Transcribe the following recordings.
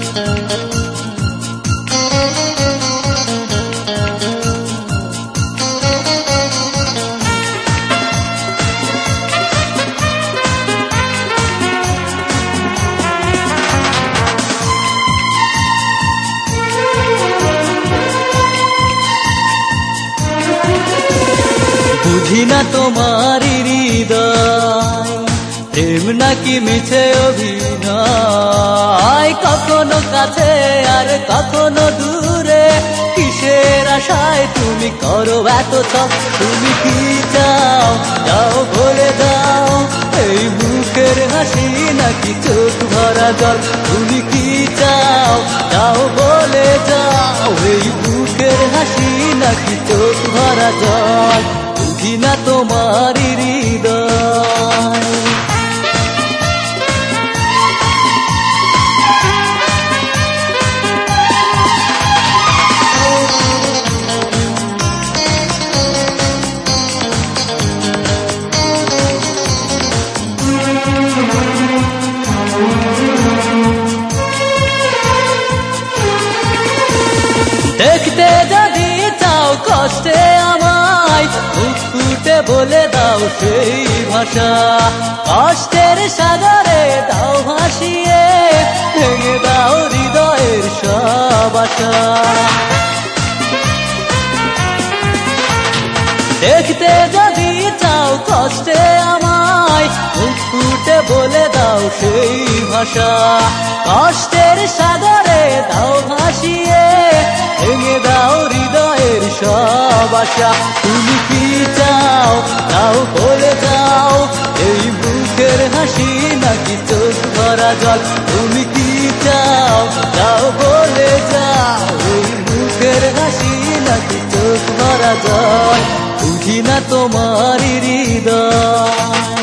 বুঝি না তোমার হৃদয় প্রেম নাকি মিছে অভিনয়, কখনো কাছে আর কখনো দূরে, কিসের আশায় তুমি করো এত সব? তুমি কি চাও যাও বলে দাও, এই মুখের হাসি নাকি চোখ ভরা জল? তুমি কি চাও যাও বলে যাও, এই মুখের হাসি নাকি চোখ ভরা জল? বুঝি না তোমার হৃদয়। দেখতে যদি চাও কষ্টে আমায়, মুখ ফুটে বলে দাও সেই ভাষা, কষ্টের সাগরে দাও ভাসিয়ে, ভেঙে দাও হৃদয়ের সব আশা। দেখতে যদি চাও কষ্টে আমায়, মুখ ফুটে বলে দাও সেই ভাষা, কষ্টের সাগরে দাও ভাসিয়ে, ভেঙে দাও হৃদয়ের সব আশা। তুমি কি চাও তাও বলে দাও, এই মুখের হাসি নাকি চোখ ভরা জল? তুমি কি চাও তাও বলে যাও, এই মুখের হাসি নাকি চোখ ভরা জল? বুঝি না তোমার হৃদয়।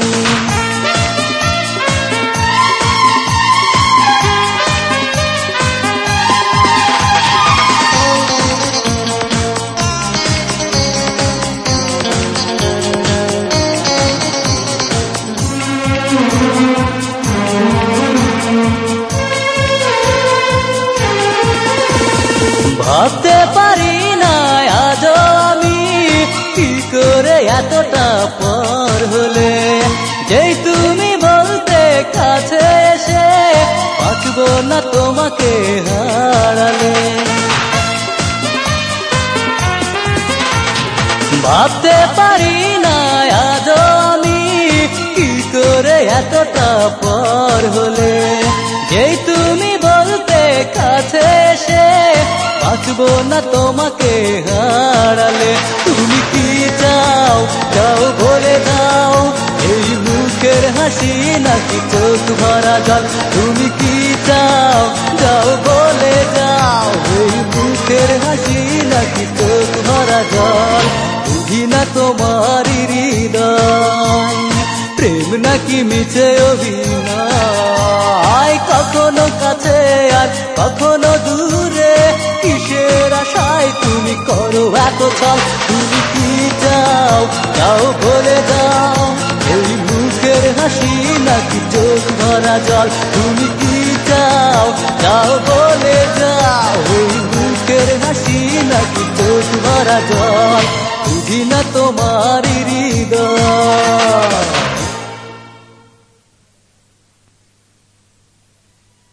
ভাবতে পারি না আজও আমি, কি করে এতটা পর হলে, যেই তুমি বলতে কাছে এসে, বাঁচবো না তোমাকে হারালে। ভাবতে পারি না আজও আমি, কি করে এতটা পর হলে, যেই তুমি বলতে কাছে এসে, বাঁচবো না তোমাকে হারালে। তুমি কি চাও যাও বলে দাও, এই মুখের হাসি নাকি চোখ ভরা জল? তুমি কি চাও যাও বলে যাও, এই মুখের হাসি নাকি চোখ ভরা জল? বুঝি না তোমার হৃদয় প্রেম নাকি মিছে অভিনয়, কখনো কাছে আর কখনো দূরে, কিসের আশায় তুমি করো এত ছল? তুমি কি চাও যাও বলে দাও, এই মুখের হাসি নাকি চোখ ভরা জল? তুমি কি চাও যাও বলে যাও, এই মুখের হাসি নাকি চোখ ভরা জল? বুঝি না তোমার হৃদয়।